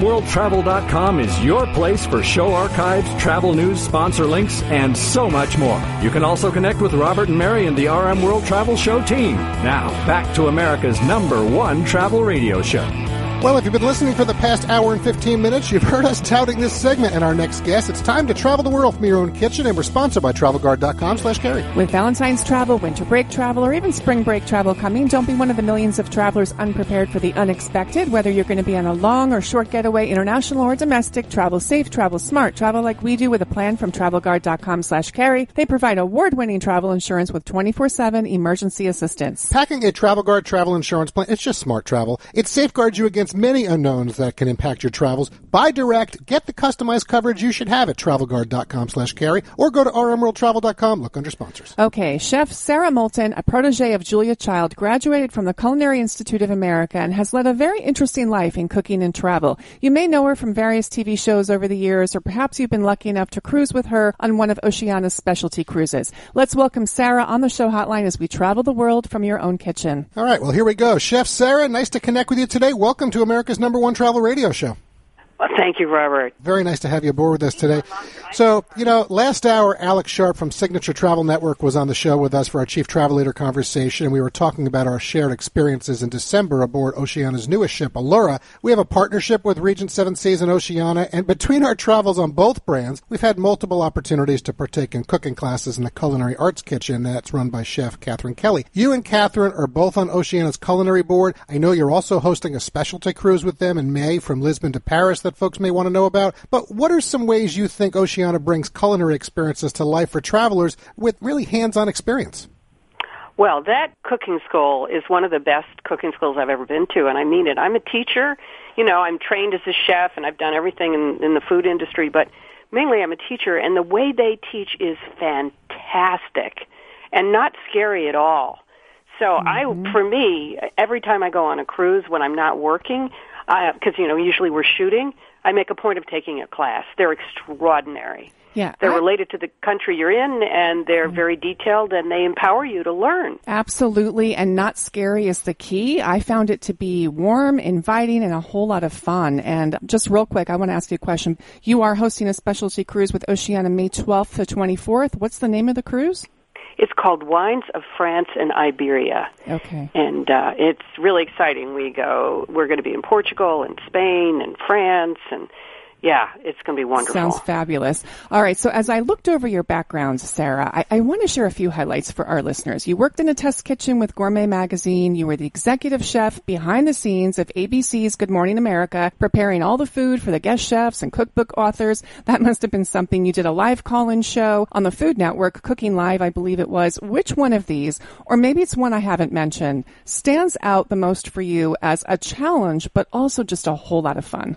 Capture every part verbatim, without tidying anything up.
world travel dot com is your place for show archives, travel news, sponsor links, and so much more. You can also connect with Robert and Mary and the R M World Travel Show team. Now, back to America's number one travel radio show. Well, if you've been listening for the past hour and fifteen minutes, you've heard us touting this segment and our next guest. It's time to travel the world from your own kitchen, and we're sponsored by travel guard dot com slash carry. With Valentine's travel, winter break travel, or even spring break travel coming, don't be one of the millions of travelers unprepared for the unexpected. Whether you're going to be on a long or short getaway, international or domestic, travel safe, travel smart, travel like we do with a plan from travel guard dot com slash carry. They provide award-winning travel insurance with twenty-four seven emergency assistance. Packing a Travel Guard travel insurance plan, it's just smart travel. It safeguards you against many unknowns that can impact your travels. Buy direct, get the customized coverage you should have at travel guard dot com slash carry, or go to r m world travel dot com, look under sponsors. Okay, Chef Sarah Moulton, a protege of Julia Child, graduated from the Culinary Institute of America and has led a very interesting life in cooking and travel. You may know her from various T V shows over the years, or perhaps you've been lucky enough to cruise with her on one of Oceania's specialty cruises. Let's welcome Sarah on the show hotline as we travel the world from your own kitchen. All right, well, here we go. Chef Sarah, nice to connect with you today. Welcome to America's number one travel radio show. Well, thank you, Robert. Very nice to have you aboard with us today. So, you know, last hour, Alex Sharp from Signature Travel Network was on the show with us for our Chief Travel Leader conversation, and we were talking about our shared experiences in December aboard Oceania's newest ship, Allura. We have a partnership with Regent Seven Seas and Oceania, and between our travels on both brands, we've had multiple opportunities to partake in cooking classes in the Culinary Arts Kitchen that's run by Chef Catherine Kelly. You and Catherine are both on Oceania's culinary board. I know you're also hosting a specialty cruise with them in May from Lisbon to Paris that folks may want to know about. But what are some ways you think Oceania brings culinary experiences to life for travelers with really hands-on experience? Well, that cooking school is one of the best cooking schools I've ever been to, and I mean it. I'm a teacher. You know, I'm trained as a chef, and I've done everything in, in the food industry, but mainly I'm a teacher, and the way they teach is fantastic and not scary at all. So mm-hmm. I, for me, every time I go on a cruise when I'm not working, because, you know, usually we're shooting, I make a point of taking a class. They're extraordinary. Yeah, they're I, related to the country you're in, and they're very detailed, and they empower you to learn. Absolutely, and not scary is the key. I found it to be warm, inviting, and a whole lot of fun. And just real quick, I want to ask you a question. You are hosting a specialty cruise with Oceania May twelfth to twenty-fourth. What's the name of the cruise? It's called Wines of France and Iberia. Okay. And uh, it's really exciting. We go, we're going to be in Portugal and Spain and France, and yeah, it's going to be wonderful. Sounds fabulous. All right, so as I looked over your background, Sarah, I, I want to share a few highlights for our listeners. You worked in a test kitchen with Gourmet Magazine. You were the executive chef behind the scenes of A B C's Good Morning America, preparing all the food for the guest chefs and cookbook authors. That must have been something. You did a live call-in show on the Food Network, Cooking Live, I believe it was. Which one of these, or maybe it's one I haven't mentioned, stands out the most for you as a challenge, but also just a whole lot of fun?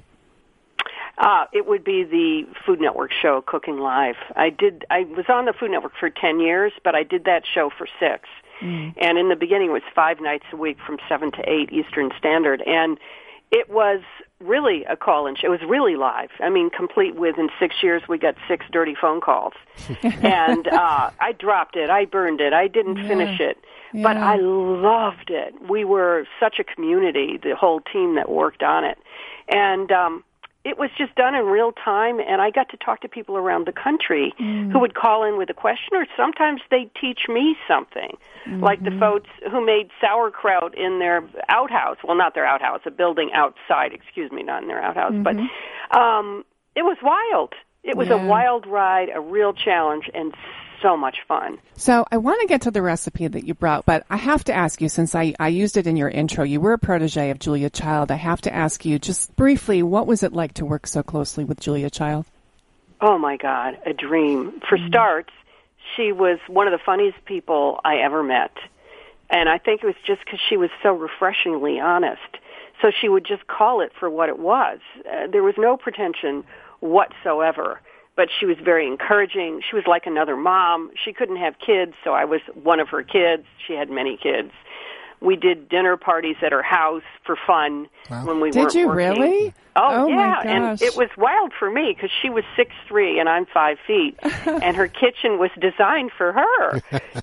Uh, it would be the Food Network show, Cooking Live. I did. I was on the Food Network for ten years, but I did that show for six. Mm. And in the beginning, it was five nights a week from seven to eight Eastern Standard. And it was really a call-in show. It was really live. I mean, complete with, in six years, we got six dirty phone calls. and uh, I dropped it. I burned it. I didn't yeah. finish it. Yeah. But I loved it. We were such a community, the whole team that worked on it. And um it was just done in real time, and I got to talk to people around the country mm. who would call in with a question, or sometimes they'd teach me something, mm-hmm. like the folks who made sauerkraut in their outhouse. Well, not their outhouse, a building outside, excuse me, not in their outhouse. Mm-hmm. But um, it was wild. It was yeah. a wild ride, a real challenge, and so much fun. So I want to get to the recipe that you brought, but I have to ask you, since I, I used it in your intro, you were a protege of Julia Child. I have to ask you just briefly, what was it like to work so closely with Julia Child? Oh, my God, a dream. For mm-hmm. starts, she was one of the funniest people I ever met. And I think it was just because she was so refreshingly honest. So she would just call it for what it was. Uh, there was no pretension whatsoever. But she was very encouraging. She was like another mom. She couldn't have kids, so I was one of her kids. She had many kids. We did dinner parties at her house for fun wow. when we did weren't you working. really? Oh, oh yeah, my gosh. And it was wild for me because she was six three and I'm five feet, and her kitchen was designed for her.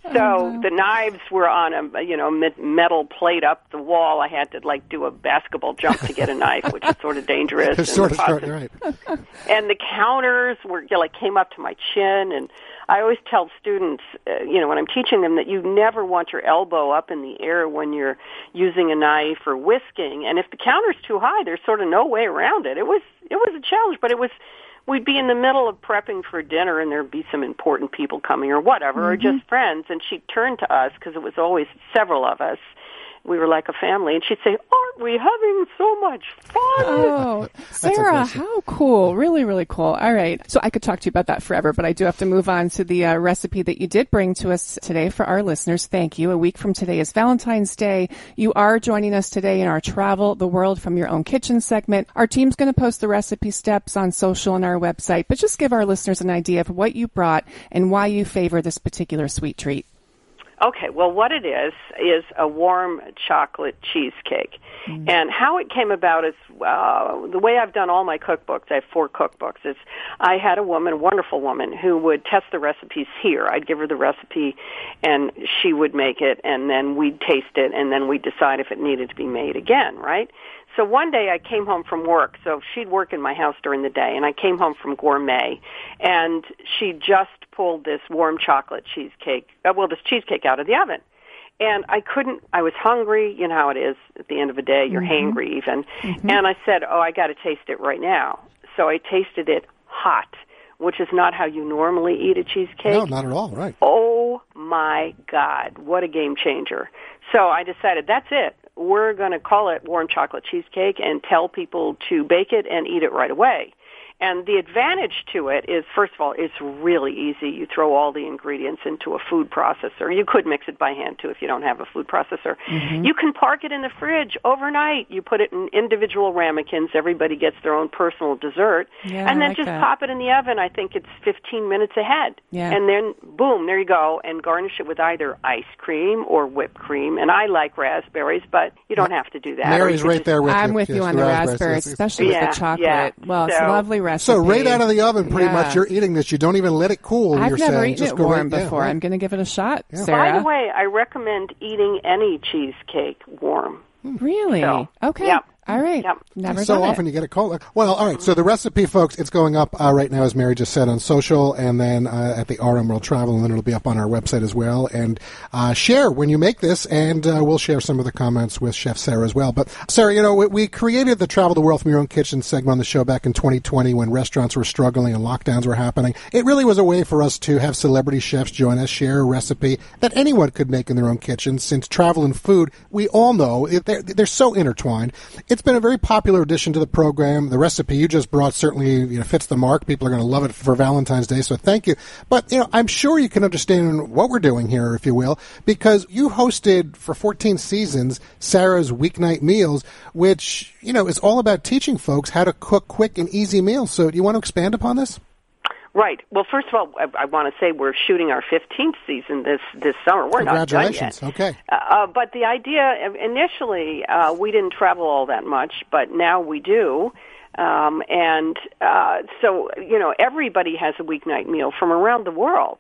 So the knives were on a you know metal plate up the wall. I had to like do a basketball jump to get a knife, which is sort of dangerous. It's sort of short, right? And the counters were you know, like came up to my chin, and I always tell students, uh, you know, when I'm teaching them that you never want your elbow up in the air when you're using a knife or whisking. And if the counter's too high, there's sort of no way around it. It was it was a challenge, but it was we'd be in the middle of prepping for dinner, and there'd be some important people coming or whatever, mm-hmm. or just friends, and she'd turn to us because it was always several of us. We were like a family, and she'd say, aren't we having so much fun? Oh, Sarah, how cool. Really, really cool. All right. So I could talk to you about that forever, but I do have to move on to the uh, recipe that you did bring to us today for our listeners. Thank you. A week from today is Valentine's Day. You are joining us today in our Travel the World from Your Own Kitchen segment. Our team's going to post the recipe steps on social and our website, but just give our listeners an idea of what you brought and why you favor this particular sweet treat. Okay, well, what it is, is a warm chocolate cheesecake. Mm. And how it came about is, uh, the way I've done all my cookbooks, I have four cookbooks, is I had a woman, a wonderful woman, who would test the recipes here. I'd give her the recipe, and she would make it, and then we'd taste it, and then we'd decide if it needed to be made again, right? So one day I came home from work, so she'd work in my house during the day, and I came home from Gourmet, and she just pulled this warm chocolate cheesecake, uh, well, this cheesecake out of the oven. And I couldn't, I was hungry, you know how it is at the end of the day, you're mm-hmm. hangry even. Mm-hmm. And I said, oh, I got to taste it right now. So I tasted it hot, which is not how you normally eat a cheesecake. No, not at all, right. Oh, my God, what a game changer. So I decided, that's it. We're going to call it warm chocolate cheesecake and tell people to bake it and eat it right away. And the advantage to it is, first of all, it's really easy. You throw all the ingredients into a food processor. You could mix it by hand, too, if you don't have a food processor. Mm-hmm. You can park it in the fridge overnight. You put it in individual ramekins. Everybody gets their own personal dessert. Yeah, and then like just that. pop it in the oven. I think it's fifteen minutes ahead. Yeah. And then, boom, there you go. And garnish it with either ice cream or whipped cream. And I like raspberries, but you don't have to do that. Mary's right there with you. I'm with yes, you on the raspberries, raspberries especially yeah, with the chocolate. Yeah. Well, it's so, a lovely recipe. So right out of the oven, pretty yeah. much, you're eating this. You don't even let it cool. I've you're never saying. eaten Just it go warm right, before. Yeah, right. I'm going to give it a shot, Yeah. Sarah. By the way, I recommend eating any cheesecake warm. Really? So, okay. Yep. All right. Yep. Never so done often it. you get a cold. Well, all right. So the recipe, folks, it's going up uh, right now, as Mary just said, on social, and then uh, at the R M World Travel, and then it'll be up on our website as well. And uh, share when you make this, and uh, we'll share some of the comments with Chef Sarah as well. But Sarah, you know, we, we created the Travel the World from Your Own Kitchen segment on the show back in twenty twenty when restaurants were struggling and lockdowns were happening. It really was a way for us to have celebrity chefs join us, share a recipe that anyone could make in their own kitchen. Since travel and food, we all know they're, they're so intertwined. It's been a very popular addition to the program. The recipe you just brought certainly you know, fits the mark. People are going to love it for Valentine's Day, so thank you. But you know, I'm sure you can understand what we're doing here, if you will, because you hosted for fourteen seasons Sarah's Weeknight Meals, which you know is all about teaching folks how to cook quick and easy meals. So, do you want to expand upon this? Right. Well, first of all, I, I want to say we're shooting our fifteenth season this this summer. We're not done yet. Congratulations. Okay. Uh, but the idea, initially, uh, we didn't travel all that much, but now we do. Um, and uh, so, you know, everybody has a weeknight meal from around the world.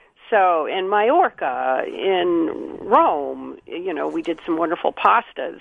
So in Majorca, in Rome, you know, we did some wonderful pastas.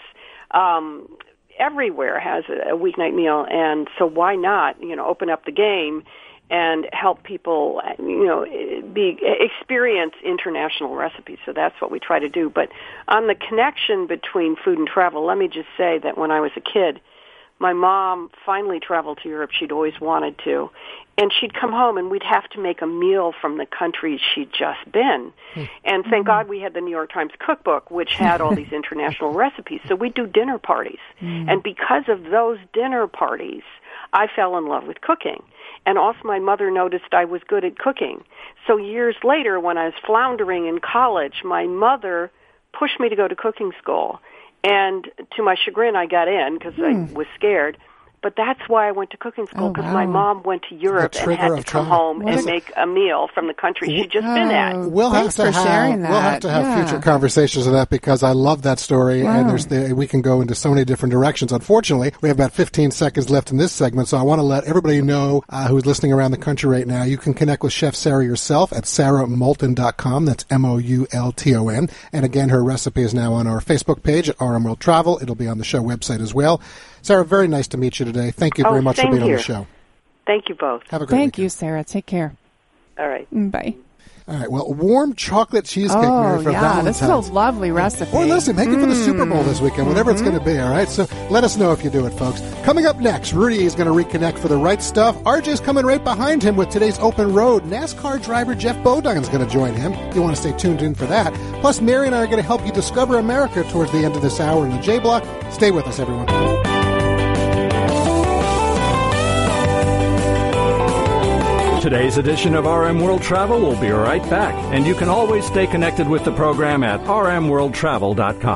Um, everywhere has a, a weeknight meal, and so why not, you know, open up the game and help people, you know, be experience international recipes. So that's what we try to do. But on the connection between food and travel, let me just say that when I was a kid, my mom finally traveled to Europe. She'd always wanted to. And she'd come home, and we'd have to make a meal from the countries she'd just been. Mm. And thank God we had the New York Times cookbook, which had all these international recipes. So we'd do dinner parties. Mm. And because of those dinner parties, I fell in love with cooking. And also my mother noticed I was good at cooking. So years later, when I was floundering in college, my mother pushed me to go to cooking school. And to my chagrin, I got in because mm. I was scared. But that's why I went to cooking school, because oh, my wow. mom went to Europe and had to come trauma. home what and is make a meal from the country she'd just oh, been at. We'll have thanks to for have sharing that. we'll have to have yeah. future conversations of that, because I love that story, wow. and there's the, we can go into so many different directions. Unfortunately, we have about fifteen seconds left in this segment, so I want to let everybody know uh, who's listening around the country right now. You can connect with Chef Sarah yourself at sarah moulton dot com. That's M O U L T O N. And again, her recipe is now on our Facebook page at R M World Travel. It'll be on the show website as well. Sarah, very nice to meet you today. Thank you very oh, much for being here. on the show. Thank you both. Have a great Thank weekend. you, Sarah. Take care. All right. Bye. All right, well, warm chocolate cheesecake, Oh, Mary, for yeah, Valentine's. this is a lovely recipe. Or listen, make it for the Super Bowl this weekend, whatever Mm-hmm. it's going to be, all right? So let us know if you do it, folks. Coming up next, Rudy is going to reconnect for the right stuff. R J's coming right behind him with today's Open Road. NASCAR driver Jeff Bodine is going to join him. You want to stay tuned in for that. Plus, Mary and I are going to help you discover America towards the end of this hour in the J Block. Stay with us, everyone. Today's edition of R M World Travel will be right back, and you can always stay connected with the program at r m world travel dot com.